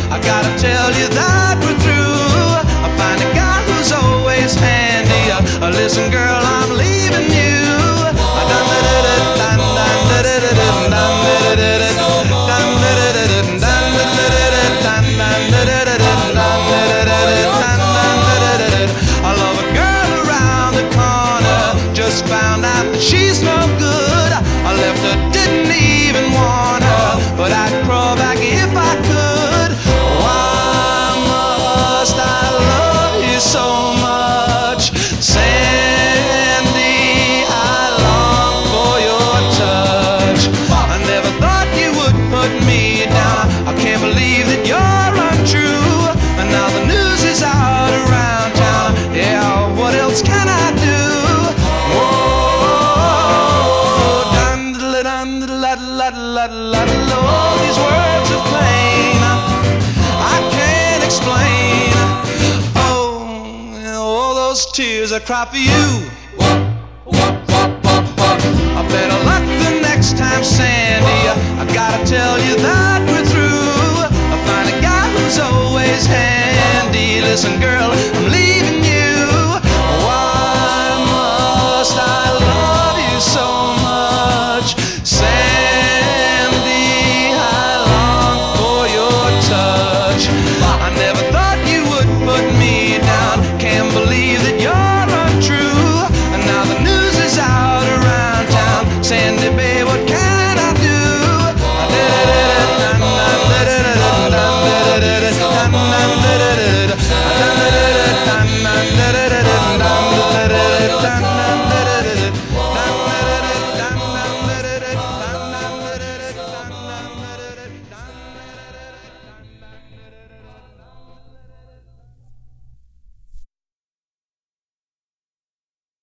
I gotta tell you that we're through. I find a guy who's always handy. Listen, girl, I'm leaving you. I love a girl around the corner. Just found out that she's no good. I left her, didn't even want her, but I'd crawl back if I could. Why must I love you so much, Sandy? I long for your touch. I never thought you would put me down. I can't believe that you're untrue. And now the news is out around town. Yeah, what else can I do? Whoa, all these words are plain. I can't explain. Oh, all those tears I cry for you. I better luck the next time, Sandy. I gotta tell you that we're through.